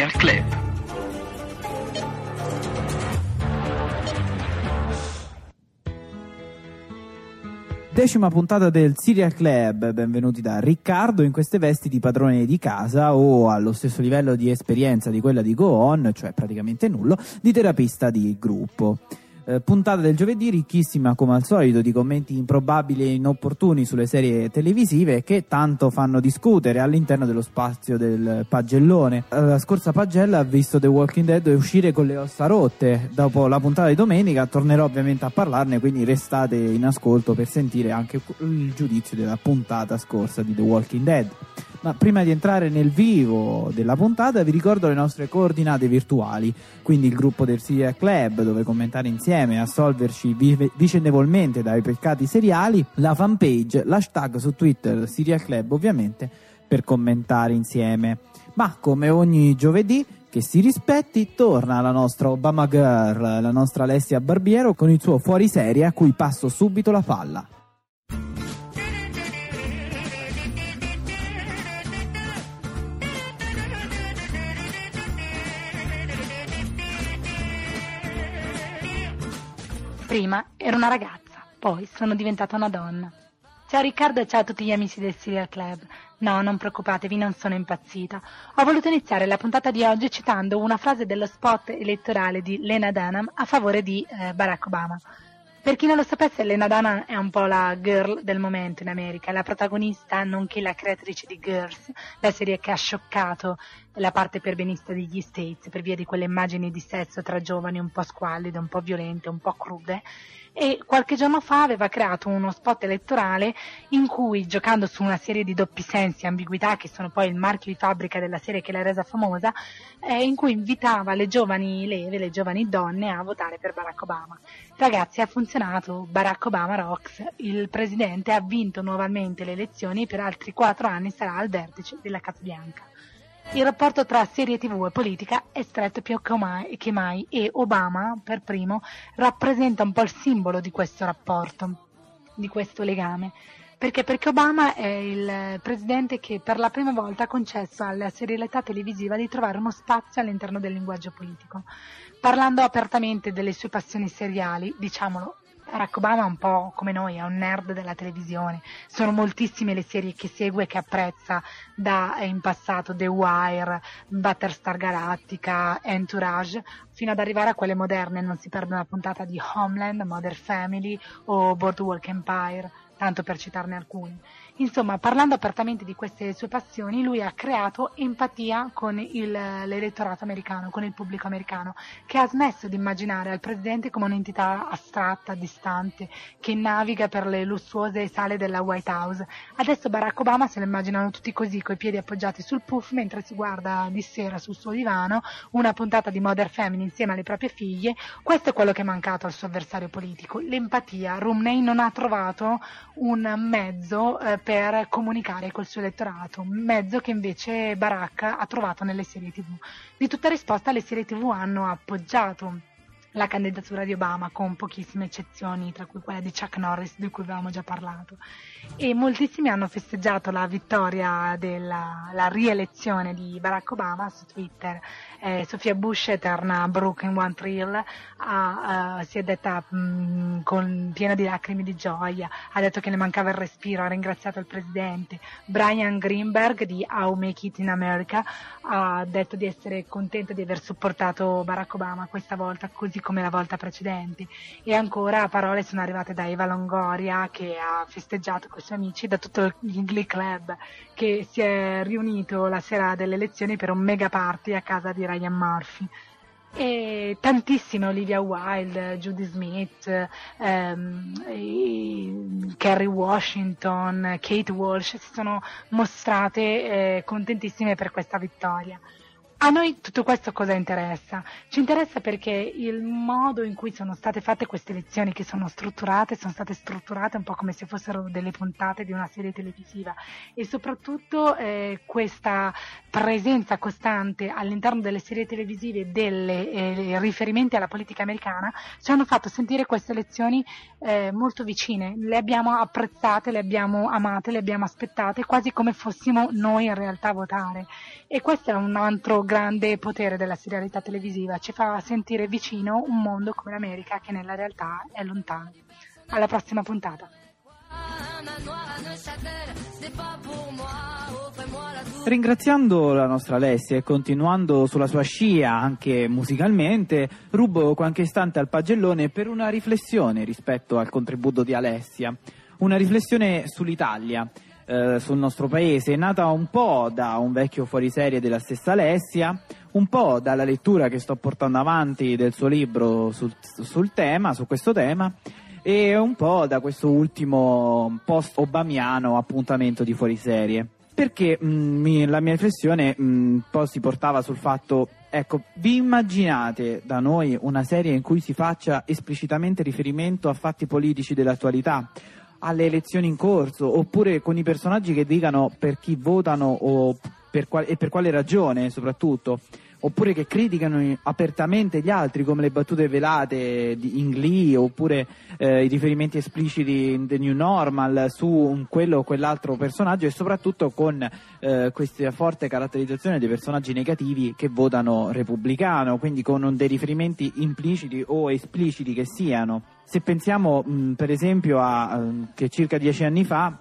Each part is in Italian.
Serial Club. Decima puntata del Serial Club, benvenuti da Riccardo in queste vesti di padrone di casa o allo stesso livello di esperienza di quella di Go On, cioè praticamente nullo, di terapista di gruppo. Puntata del giovedì ricchissima come al solito di commenti improbabili e inopportuni sulle serie televisive che tanto fanno discutere all'interno dello spazio del pagellone. La scorsa pagella ha visto The Walking Dead uscire con le ossa rotte. Dopo la puntata di domenica tornerò ovviamente a parlarne, quindi restate in ascolto per sentire anche il giudizio della puntata scorsa di The Walking Dead. Ma prima di entrare nel vivo della puntata vi ricordo le nostre coordinate virtuali, quindi il gruppo del Serial Club dove commentare insieme e assolverci vicendevolmente dai peccati seriali, la fanpage, l'hashtag su Twitter Serial Club ovviamente per commentare insieme. Ma come ogni giovedì che si rispetti torna la nostra Obama Girl, la nostra Alessia Barbiero con il suo fuoriserie a cui passo subito la palla. Prima ero una ragazza, poi sono diventata una donna. Ciao Riccardo e ciao a tutti gli amici del Serial Club. No, non preoccupatevi, non sono impazzita. Ho voluto iniziare la puntata di oggi citando una frase dello spot elettorale di Lena Dunham a favore di Barack Obama. Per chi non lo sapesse, Lena Dunham è un po' la girl del momento in America, la protagonista nonché la creatrice di Girls, la serie che ha scioccato la parte perbenista degli States per via di quelle immagini di sesso tra giovani un po' squallide, un po' violente, un po' crude. E qualche giorno fa aveva creato uno spot elettorale in cui, giocando su una serie di doppi sensi e ambiguità che sono poi il marchio di fabbrica della serie che l'ha resa famosa, in cui invitava le giovani leve, le giovani donne a votare per Barack Obama. Ragazzi, ha funzionato, Barack Obama rocks, il presidente ha vinto nuovamente le elezioni e per altri 4 anni sarà al vertice della Casa Bianca. Il rapporto tra serie TV e politica è stretto più che mai e Obama, per primo, rappresenta un po' il simbolo di questo rapporto, di questo legame. Perché Obama è il presidente che per la prima volta ha concesso alla serialità televisiva di trovare uno spazio all'interno del linguaggio politico. Parlando apertamente delle sue passioni seriali, diciamolo, Barack Obama è un po' come noi, è un nerd della televisione. Sono moltissime le serie che segue e che apprezza, da in passato The Wire, Battlestar Galactica, Entourage, fino ad arrivare a quelle moderne. Non si perde una puntata di Homeland, Modern Family o Boardwalk Empire, tanto per citarne alcuni. Insomma, parlando apertamente di queste sue passioni, lui ha creato empatia con l'elettorato americano, con il pubblico americano, che ha smesso di immaginare al presidente come un'entità astratta, distante, che naviga per le lussuose sale della White House. Adesso Barack Obama se lo immaginano tutti così, coi piedi appoggiati sul puff, mentre si guarda di sera sul suo divano una puntata di Modern Family insieme alle proprie figlie. Questo è quello che è mancato al suo avversario politico, l'empatia. Romney non ha trovato un mezzo per comunicare col suo elettorato, un mezzo che invece Barack ha trovato nelle serie TV. Di tutta risposta, le serie TV hanno appoggiato la candidatura di Obama con pochissime eccezioni, tra cui quella di Chuck Norris di cui avevamo già parlato, e moltissimi hanno festeggiato la vittoria la rielezione di Barack Obama su Twitter. Sophia Bush, eterna Brooke in One Trill, si è detta piena di lacrime di gioia, ha detto che ne mancava il respiro, ha ringraziato il presidente. Brian Greenberg di How Make It in America ha detto di essere contento di aver supportato Barack Obama questa volta, così come la volta precedente. E ancora parole sono arrivate da Eva Longoria, che ha festeggiato con i suoi amici, da tutto il Glee Club che si è riunito la sera delle elezioni per un mega party a casa di Ryan Murphy. E tantissime, Olivia Wilde, Judy Smith, Kerry Washington, Kate Walsh si sono mostrate contentissime per questa vittoria. A noi tutto questo cosa interessa? Ci interessa perché il modo in cui sono state fatte queste elezioni, che sono state strutturate un po' come se fossero delle puntate di una serie televisiva, e soprattutto questa presenza costante all'interno delle serie televisive delle riferimenti alla politica americana ci hanno fatto sentire queste elezioni molto vicine. Le abbiamo apprezzate, le abbiamo amate, le abbiamo aspettate quasi come fossimo noi in realtà a votare, e questo è un altro grande potere della serialità televisiva, ci fa sentire vicino un mondo come l'America che nella realtà è lontano. Alla prossima puntata. Ringraziando la nostra Alessia e continuando sulla sua scia anche musicalmente, rubo qualche istante al pagellone per una riflessione rispetto al contributo di Alessia, una riflessione sull'Italia, sul nostro paese, nata un po' da un vecchio fuoriserie della stessa Alessia, un po' dalla lettura che sto portando avanti del suo libro su questo tema, e un po' da questo ultimo post-obamiano appuntamento di fuoriserie. Perché la mia riflessione poi si portava sul fatto, ecco, vi immaginate da noi una serie in cui si faccia esplicitamente riferimento a fatti politici dell'attualità, alle elezioni in corso, oppure con i personaggi che dicano per chi votano o per quale ragione soprattutto, oppure che criticano apertamente gli altri, come le battute velate in Glee, oppure i riferimenti espliciti in The New Normal su quello o quell'altro personaggio, e soprattutto con questa forte caratterizzazione dei personaggi negativi che votano repubblicano, quindi con dei riferimenti impliciti o espliciti che siano. Se pensiamo per esempio a che circa 10 anni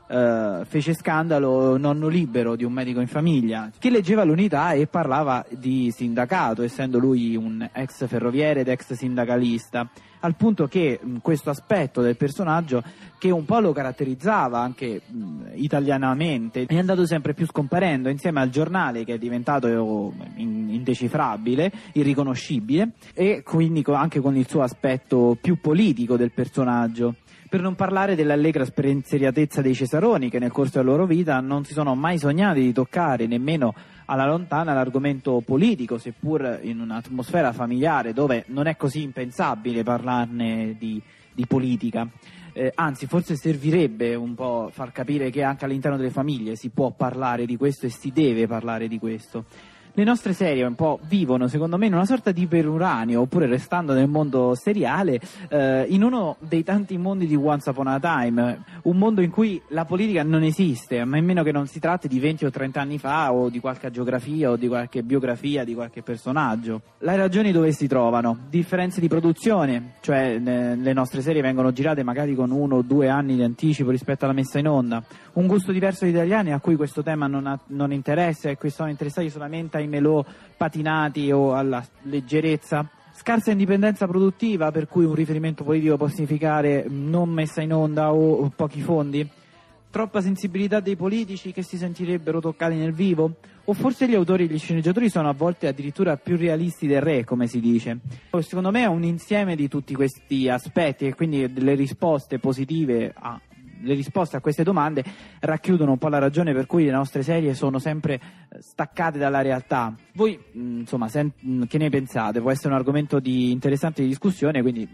fa fece scandalo Nonno Libero di Un medico in famiglia, che leggeva l'Unità e parlava di sindacato, essendo lui un ex ferroviere ed ex sindacalista, al punto che questo aspetto del personaggio, che un po' lo caratterizzava anche italianamente, è andato sempre più scomparendo insieme al giornale, che è diventato indecifrabile, irriconoscibile, e quindi anche con il suo aspetto più politico del personaggio. Per non parlare dell'allegra spensieratezza dei Cesaroni, che nel corso della loro vita non si sono mai sognati di toccare nemmeno alla lontana l'argomento politico, seppur in un'atmosfera familiare dove non è così impensabile parlarne di politica. Anzi, forse servirebbe un po' far capire che anche all'interno delle famiglie si può parlare di questo e si deve parlare di questo. Le nostre serie un po' vivono, secondo me, in una sorta di iperuranio, oppure restando nel mondo seriale, in uno dei tanti mondi di Once Upon a Time, un mondo in cui la politica non esiste, a meno che non si tratti di 20 o 30 anni fa, o di qualche geografia o di qualche biografia di qualche personaggio. Le ragioni dove si trovano? Differenze di produzione, cioè le nostre serie vengono girate magari con 1 o 2 anni di anticipo rispetto alla messa in onda, un gusto diverso degli italiani a cui questo tema non interessa e cui sono interessati solamente ai melò patinati o alla leggerezza, scarsa indipendenza produttiva, per cui un riferimento politico può significare non messa in onda o pochi fondi, troppa sensibilità dei politici che si sentirebbero toccati nel vivo, o forse gli autori e gli sceneggiatori sono a volte addirittura più realisti del re, come si dice. Secondo me è un insieme di tutti questi aspetti, e quindi delle risposte positive le risposte a queste domande racchiudono un po' la ragione per cui le nostre serie sono sempre staccate dalla realtà. Voi, insomma, che ne pensate? Può essere un argomento interessante di discussione, quindi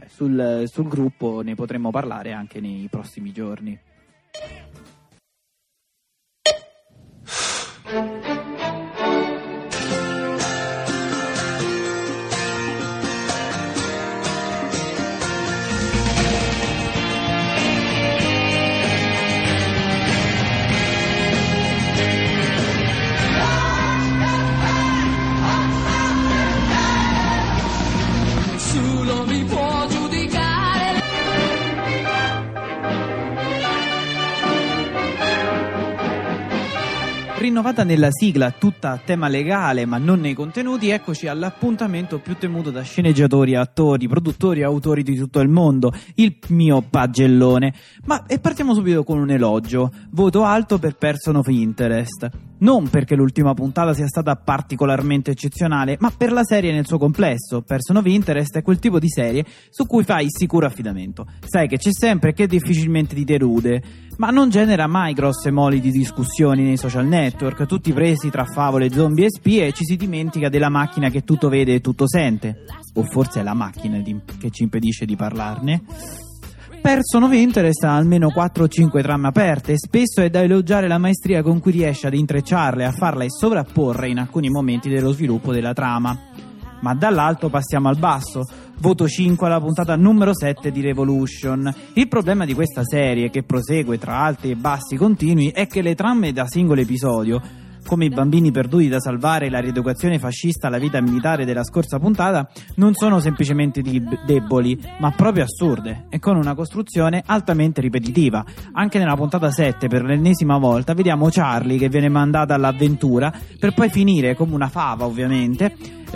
sul gruppo ne potremmo parlare anche nei prossimi giorni. Rinnovata nella sigla tutta a tema legale ma non nei contenuti, eccoci all'appuntamento più temuto da sceneggiatori, attori, produttori e autori di tutto il mondo, il mio pagellone. E partiamo subito con un elogio: voto alto per Person of Interest. Non perché l'ultima puntata sia stata particolarmente eccezionale, ma per la serie nel suo complesso. Person of Interest è quel tipo di serie su cui fai sicuro affidamento. Sai che c'è sempre e che difficilmente ti delude, ma non genera mai grosse moli di discussioni nei social network, tutti presi tra favole, zombie e spie, e ci si dimentica della macchina che tutto vede e tutto sente. O forse è la macchina che ci impedisce di parlarne. Person of Interest ha almeno 4 o 5 trame aperte e spesso è da elogiare la maestria con cui riesce ad intrecciarle, a farle sovrapporre in alcuni momenti dello sviluppo della trama. Ma dall'alto passiamo al basso. Voto 5 alla puntata numero 7 di Revolution. Il problema di questa serie, che prosegue tra alti e bassi continui, è che le trame da singolo episodio come i bambini perduti da salvare, la rieducazione fascista alla vita militare della scorsa puntata, non sono semplicemente deboli, ma proprio assurde, e con una costruzione altamente ripetitiva. Anche nella puntata 7, per l'ennesima volta, vediamo Charlie che viene mandata all'avventura per poi finire come una fava, ovviamente,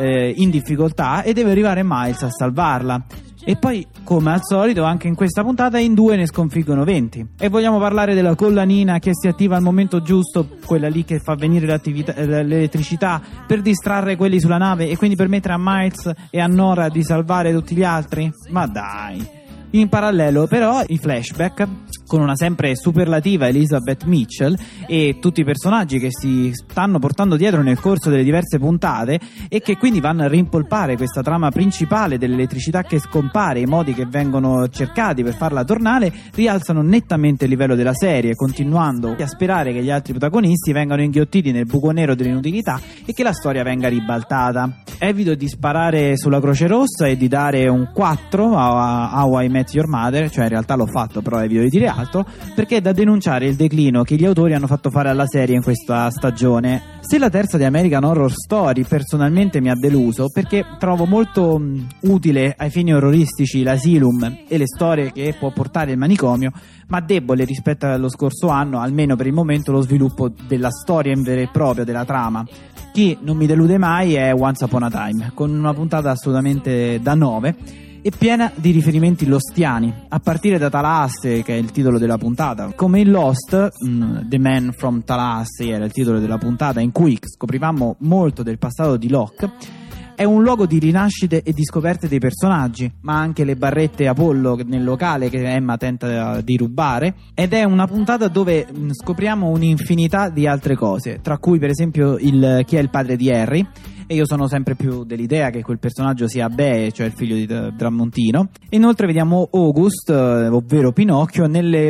in difficoltà, e deve arrivare Miles a salvarla. E poi, come al solito, anche in questa puntata in 2 ne sconfiggono 20. E vogliamo parlare della collanina che si attiva al momento giusto, quella lì che fa venire l'elettricità per distrarre quelli sulla nave e quindi permettere a Miles e a Nora di salvare tutti gli altri? Ma dai! In parallelo però i flashback con una sempre superlativa Elizabeth Mitchell e tutti i personaggi che si stanno portando dietro nel corso delle diverse puntate e che quindi vanno a rimpolpare questa trama principale dell'elettricità che scompare, i modi che vengono cercati per farla tornare, rialzano nettamente il livello della serie, continuando a sperare che gli altri protagonisti vengano inghiottiti nel buco nero dell'inutilità e che la storia venga ribaltata. Evito di sparare sulla Croce Rossa e di dare un 4 a How I Met Your Mother, cioè in realtà l'ho fatto, però evito di dire altro, perché è da denunciare il declino che gli autori hanno fatto fare alla serie in questa stagione. Se la terza di American Horror Story personalmente mi ha deluso, perché trovo molto utile ai fini horroristici l'asylum e le storie che può portare il manicomio, ma debole rispetto allo scorso anno, almeno per il momento, lo sviluppo della storia in vero e proprio, della trama. Chi non mi delude mai è Once Upon a Time, con una puntata assolutamente da 9 e piena di riferimenti lostiani, a partire da Tallahassee, che è il titolo della puntata. Come in Lost, The Man from Tallahassee era il titolo della puntata, in cui scoprivamo molto del passato di Locke. È un luogo di rinascite e di scoperte dei personaggi, ma anche le barrette Apollo nel locale che Emma tenta di rubare, ed è una puntata dove scopriamo un'infinità di altre cose, tra cui per esempio chi è il padre di Harry, e io sono sempre più dell'idea che quel personaggio sia Bea, cioè il figlio di Tramontino. Inoltre vediamo August, ovvero Pinocchio,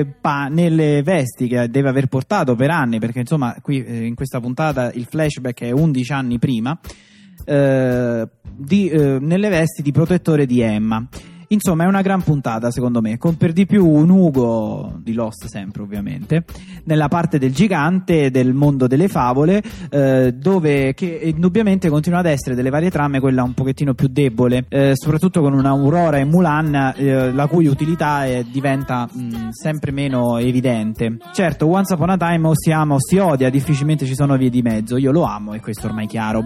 nelle vesti che deve aver portato per anni, perché insomma qui in questa puntata il flashback è 11 anni prima, nelle vesti di protettore di Emma. Insomma è una gran puntata secondo me, con per di più un Ugo di Lost sempre ovviamente nella parte del gigante, del mondo delle favole, dove che indubbiamente continua ad essere delle varie trame quella un pochettino più debole, soprattutto con una Aurora e Mulan, la cui utilità diventa sempre meno evidente. Certo, Once Upon a Time o si ama o si odia, difficilmente ci sono vie di mezzo. Io lo amo e questo ormai è chiaro.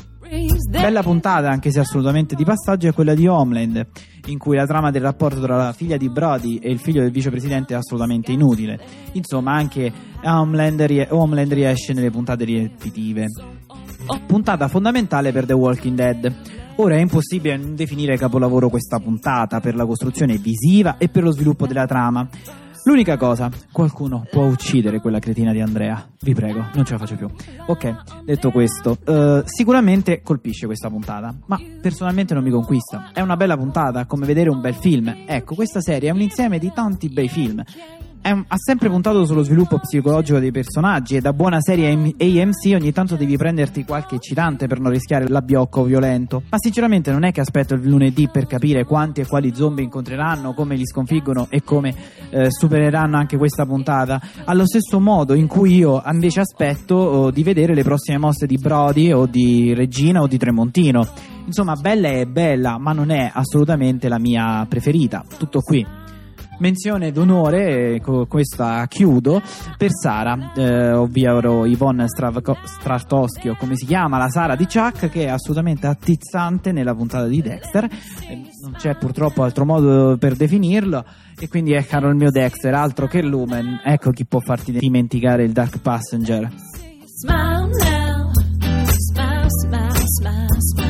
Bella puntata, anche se assolutamente di passaggio, è quella di Homeland, in cui la trama del rapporto tra la figlia di Brody e il figlio del vicepresidente è assolutamente inutile. Insomma, anche Homeland riesce nelle puntate ripetitive. Puntata fondamentale per The Walking Dead. Ora è impossibile non definire capolavoro questa puntata per la costruzione visiva e per lo sviluppo della trama. L'unica cosa, qualcuno può uccidere quella cretina di Andrea? Vi prego, non ce la faccio più. Ok, detto questo, sicuramente colpisce questa puntata, ma personalmente non mi conquista. È una bella puntata, come vedere un bel film. Ecco, questa serie è un insieme di tanti bei film. Ha sempre puntato sullo sviluppo psicologico dei personaggi e da buona serie AMC ogni tanto devi prenderti qualche eccitante per non rischiare l'abbiocco violento. Ma sinceramente non è che aspetto il lunedì per capire quanti e quali zombie incontreranno, come li sconfiggono e come supereranno anche questa puntata, allo stesso modo in cui io invece aspetto di vedere le prossime mosse di Brody o di Regina o di Tremontino. Insomma, bella è bella, ma non è assolutamente la mia preferita. Tutto qui. Menzione d'onore, con questa chiudo, per Sara, ovvero Yvonne Stratovski, o come si chiama, la Sara di Chuck, che è assolutamente attizzante nella puntata di Dexter. Non c'è purtroppo altro modo per definirlo, e quindi è caro il mio Dexter, altro che Lumen. Ecco chi può farti dimenticare il Dark Passenger. Smile now, smile, smile, smile, smile.